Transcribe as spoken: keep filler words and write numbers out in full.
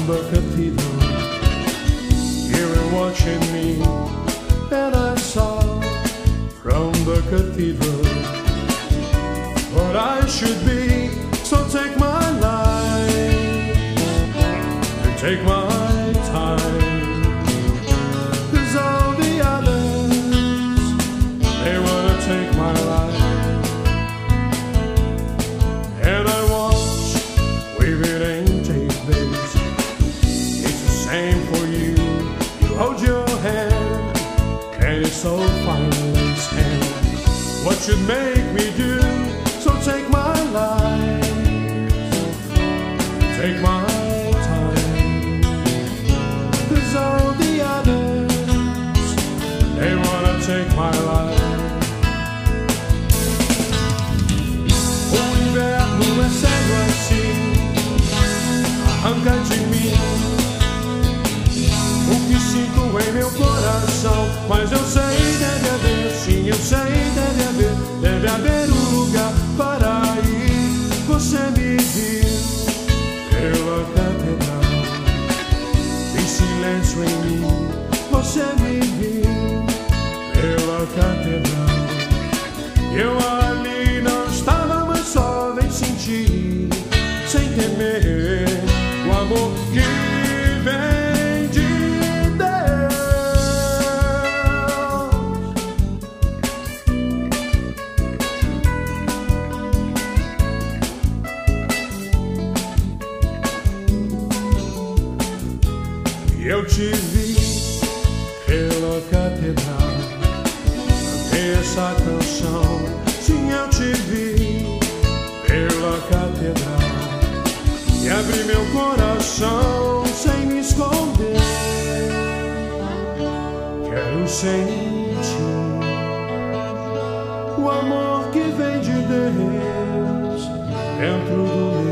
the cathedral. You were watching me, and I saw from the cathedral what I should be. So take my life and take my time, 'cause all the others, they wanna take my life. And I watch weaving antiques. It's the same for you. You hold your hand, and it's so fine in his hand. What should make me do? So take my life, take my time, 'cause all the others, they wanna take my life. O inverno é sério assim, arranca de mim o que sinto em meu coração. Mas eu sei, deve haver, sim, eu sei, deve haver, deve haver um lugar para ir. Você me viu pela catedral, em silêncio em mim. Você me viu pela catedral. Eu ali não estava, mas só vem sentir, sem temer, o amor que vem de eu te vi pela catedral, cantei essa canção. Sim, eu te vi pela catedral e abri meu coração sem me esconder. Quero sentir o amor que vem de Deus dentro do meu